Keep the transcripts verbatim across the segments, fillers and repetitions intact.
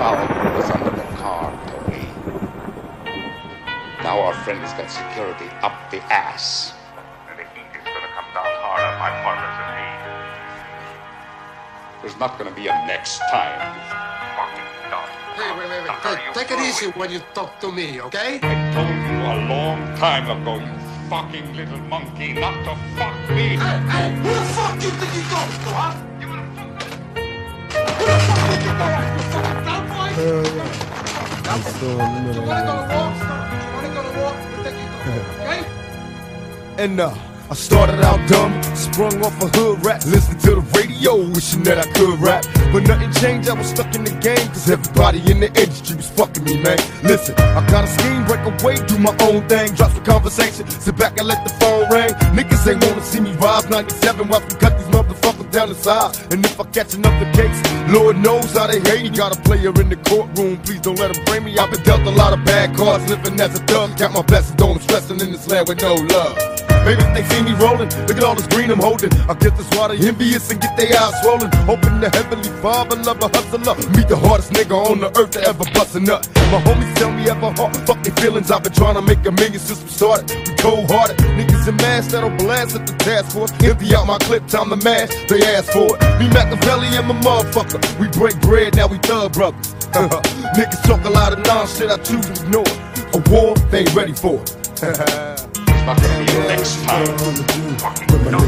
found what was under the car, Tony. Now our friend's got security up the ass. And the heat is gonna come down hard on my partners and me. There's not gonna be a next time. Fucking dumb. Hey, wait, wait, wait. Take, take it easy when you talk to me, okay? I told you a long time ago, you fucking little monkey, not to fuck me. Hey, hey, who the fuck you think you talking to, huh? You wanna fuck Who the fuck you think you talking to, you fucking cowboy? Hell yeah. I'm still in the You middle wanna go of to war? You wanna go to war? We'll take you to war, okay? it. And uh, I started out dumb, sprung off a hood rat, listening to the radio, wishing that I could rap. But nothing changed, I was stuck in the game, cause everybody in the industry was fucking me, man. Listen, I got a scheme, break away, do my own thing, drop some conversation, sit back and let the phone ring. Niggas ain't wanna see me rise ninety-seven, watch me cut these motherfuckers down the side. And if I catch another case, Lord knows how they hate me. Got a player in the courtroom, please don't let him bring me. I've been dealt a lot of bad cards, living as a thug. Got my blessings, don't stressing in this land with no love. Maybe if they see me rolling, look at all this green I'm holding. I get this water envious and get their eyes swollen. Hoping the heavenly father love a hustler. Meet the hardest nigga on the earth to ever bust a nut. My homies tell me ever hard, fuck their feelings. I've been trying to make a million since we started. We cold hearted, niggas in masks that'll blast at the task force. Empty out my clip, time to mash, they ask for it. Me Machiavelli and my motherfucker, we break bread, now we thug brothers. Niggas talk a lot of non-shit, I choose to ignore. A war, they ain't ready for it. Not gonna be a next time. fucking dumb.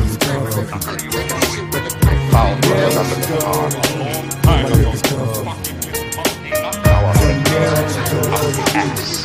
Found what was under the car a long time ago. Fucking little monkey, not now our friend's up the ass.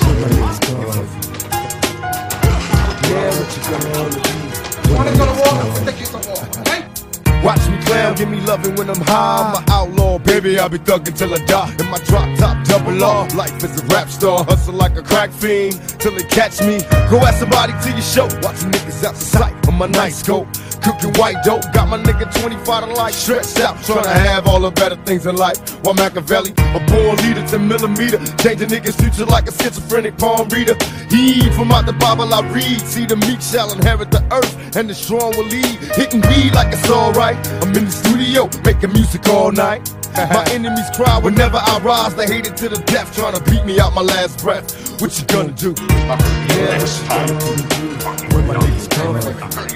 You wanna go to war? We'll take you to war, okay? Watch me clown, give me loving when I'm high. I'm an outlaw, baby, I'll be thuggin' till I die. In my drop top, double R. Life is a rap star, hustle like a crack fiend till they catch me. Go ask somebody to your show, watching niggas out the sight on my night scope. Cooking white dope, got my nigga twenty-five to life stretched out, trying to have all the better things in life. While Machiavelli, a born leader, ten millimeter, changing niggas' future like a schizophrenic palm reader. He from out the Bible I read, see the meek shall inherit the earth, and the strong will lead. Hitting weed like it's alright. I'm in the studio, making music all night. My enemies cry whenever I rise, they hate it to the death, trying to beat me out my last breath. What you gonna do? Not gonna be a next time. When my niggas come for you.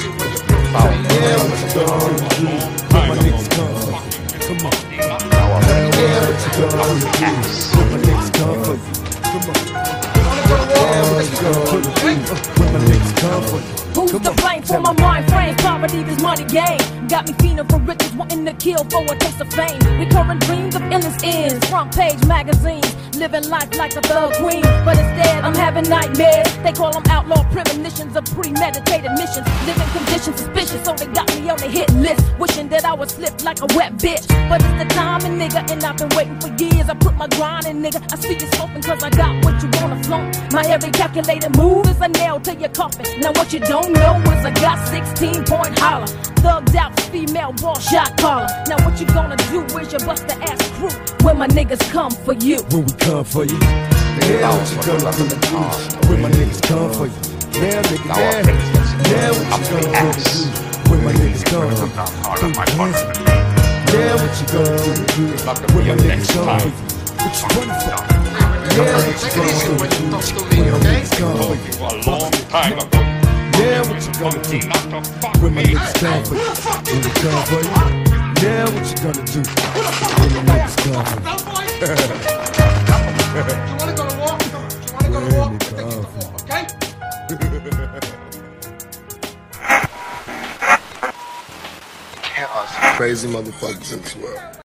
Found what Yeah, was what you under the gonna car do? a When my long niggas time come ago. for you. Come on. Now our friend's Yeah, what you gonna up the do? ass. When my niggas come for you. Come on. You wanna go to war? Yeah, We'll what take you you to war, gonna do? okay? When my niggas come for you. Who's to blame for my mind frame? Poverty, this money game got me fiending for riches, wanting to kill for a taste of fame. Recurring dreams of endless ends, front page magazines, living life like a thug queen. But instead, I'm having nightmares. They call them outlaw premonitions of premeditated missions. Living conditions suspicious, so they got me on the hit list. Wishing that I would slip like a wet bitch. But it's the timing, nigga, and I've been waiting for years. I put my grind in, nigga. I see you smoking cause I got what you wanna flaunt. My every calculated move is a nail to your coffin. Now what you don't know is I got sixteen point holler. Thugged out female ball shot caller. Now what you gonna do? Where's your buster ass crew when my niggas come for you? When we come for you. Yeah, what you gonna do? When my niggas come for you. Yeah, nigga, Now our yeah. friend's got Yeah, security what up you the gonna ass. do? When my niggas come for Come down you. hard on my partners and me. Yeah, what you gonna do? Not gonna When be my a niggas next come time. for you. What you running for? Hey, Yeah, wait, what take you it easy gonna when you do? talk to me, When my okay? niggas come for Told you. you a long time ago. Yeah, what you gonna Monkey, do? not to fuck When my me. niggas come for Who you. the fuck you When we think you come for talking you. to, huh? Yeah, what you gonna do? Who the fuck When you my think niggas you come talking for to, you. cowboy? You wanna go to war? Come on. You wanna go to war? We'll take you to war, okay? Crazy motherfuckers in this world.